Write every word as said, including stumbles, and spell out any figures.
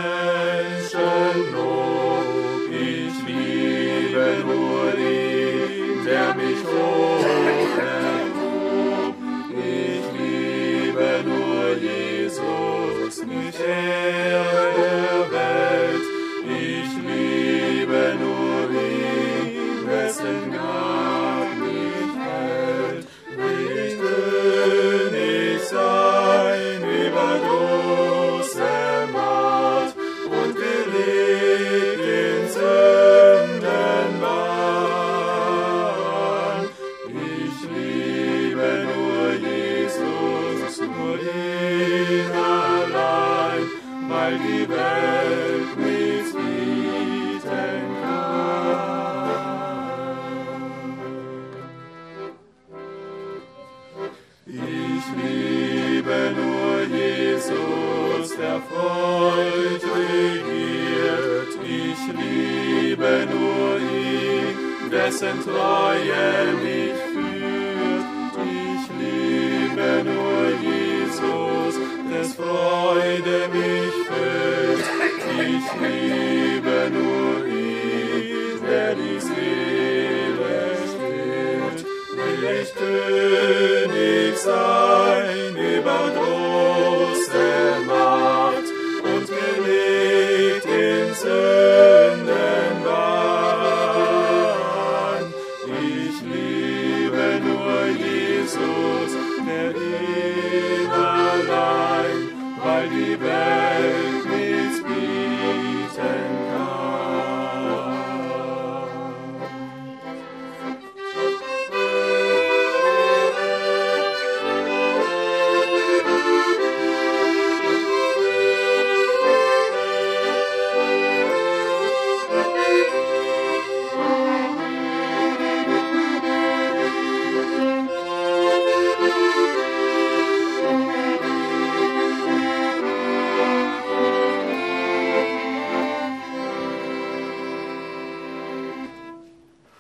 Menschenlob. Ich liebe nur ihn, der mich hoch erhob. Ich liebe nur Jesus, nicht er der Welt. Ich liebe nur ihn, dessen Gnade mich hält. Will ich König sein über große Macht und gelegt in Sündenbahn. Ich liebe nur Jesus, nur ihn allein, weil die Welt nichts bieten kann. Ich liebe nur Jesus, der Freund regiert. Ich liebe nur ihn, dessen Treue mich führt. Ich liebe nur Jesus, des Freude mich füllt. Ich liebe nur ihn, der die Seele stillt. Will ich König sein über Drogen